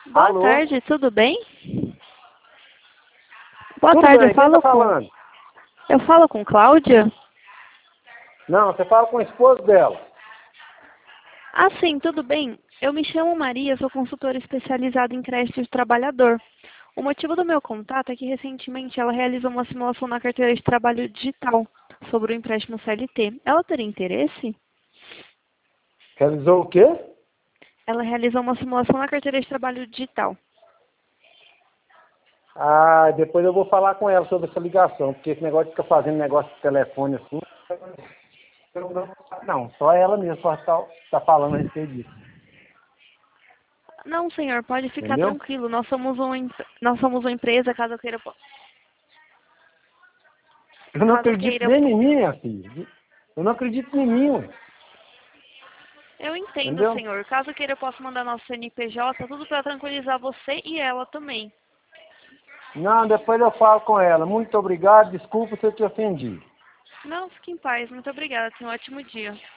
Boa Alô? tarde, tudo bem? Boa Tudo tarde, bem, quem tá falando? eu falo com Cláudia? Não, você fala com o esposo dela. Ah, sim, tudo bem. Eu me chamo Maria, sou consultora especializada em crédito de trabalhador. O motivo do meu contato é que recentemente ela realizou uma simulação na carteira de trabalho digital sobre o empréstimo CLT. Ela teria interesse? Realizou o quê? Ela realizou uma simulação na carteira de trabalho digital. Ah, depois eu vou falar com ela sobre essa ligação, porque esse negócio de ficar fazendo negócio de telefone assim. Não, só ela mesmo pode tá falando a respeito disso. Não, senhor, pode ficar Entendeu? tranquilo. Nós somos uma empresa, caso queira. Eu não Caso acredito queira. nem em mim, minha filha. Eu não acredito em mim, ué. Eu entendo, Entendeu? senhor. Caso queira, eu posso mandar nosso CNPJ, tudo para tranquilizar você e ela também. Não, depois eu falo com ela. Muito obrigado, desculpa se eu te ofendi. Não, fique em paz. Muito obrigada. Tenha um ótimo dia.